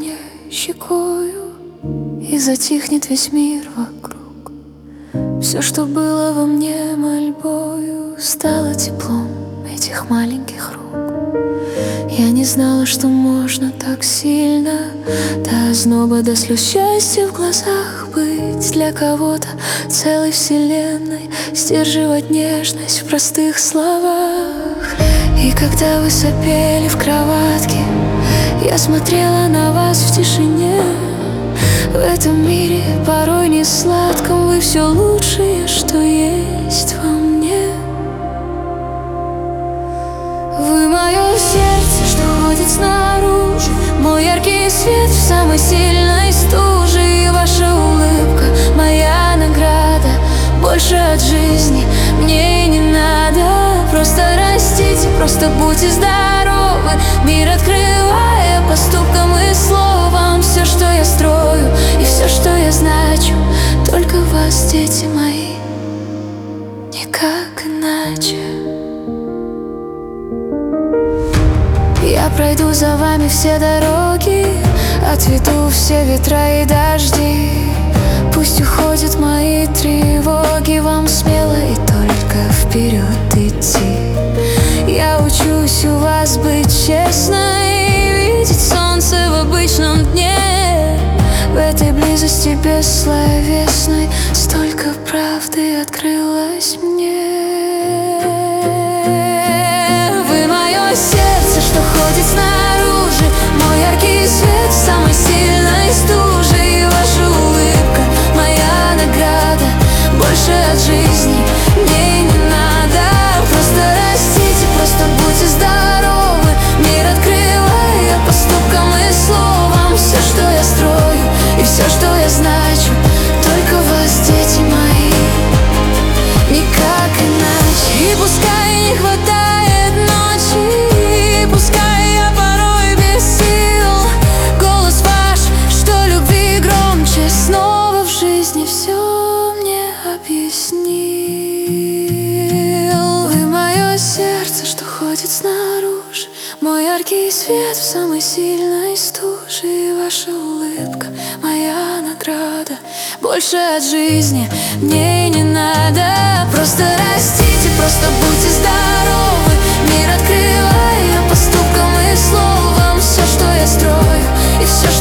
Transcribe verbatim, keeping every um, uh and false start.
мне щекою, и затихнет весь мир вокруг. Все, что было во мне мольбою, стало теплом этих маленьких рук. Я не знала, что можно так сильно, до озноба, до слез счастья в глазах быть для кого-то целой вселенной, сдерживать нежность в простых словах. И когда вы сопели в кроватке, я смотрела на вас в тишине. В этом мире порой не сладком, вы все лучшее, что есть во мне. Вы мое сердце, что ходит снаружи, мой яркий свет в самой сильной стуже. И ваша улыбка моя награда, больше от жизни мне и не надо. Просто растите, просто будьте здоровы, мир открывая поступком и словом. Все, что я строю, и все, что я значу, только вас, дети мои, никак иначе. Я пройду за вами все дороги, отведу все ветра и дожди. Пусть уходят мои тревоги, вам смело и только вперед идти. Я учусь у вас быть честной, видеть солнце в обычном дне. В этой близости бессловесной столько правды открылось мне. Вы мое сердце, что ходит снаружи, мой яркий свет в самой сильной стуже. И ваша улыбка моя награда, больше от жизни мне и не надо. Просто растите, просто будьте здоровы, мир открывая поступком и словом. Все, что я строю, и все, что я значу, только вас, дети мои, никак иначе. И пускай не хватает ночи, и пускай я порой без сил, голос ваш, что любви громче, снова в жизни все мне объяснил. Вы мое сердце, что ходит снаружи, мой яркий свет в самой сильной стуже. И ваша улыбка моя награда, больше от жизни мне и не надо. Просто растите, просто будьте здоровы, мир открывая поступком и словом. Все, что я строю, и все, что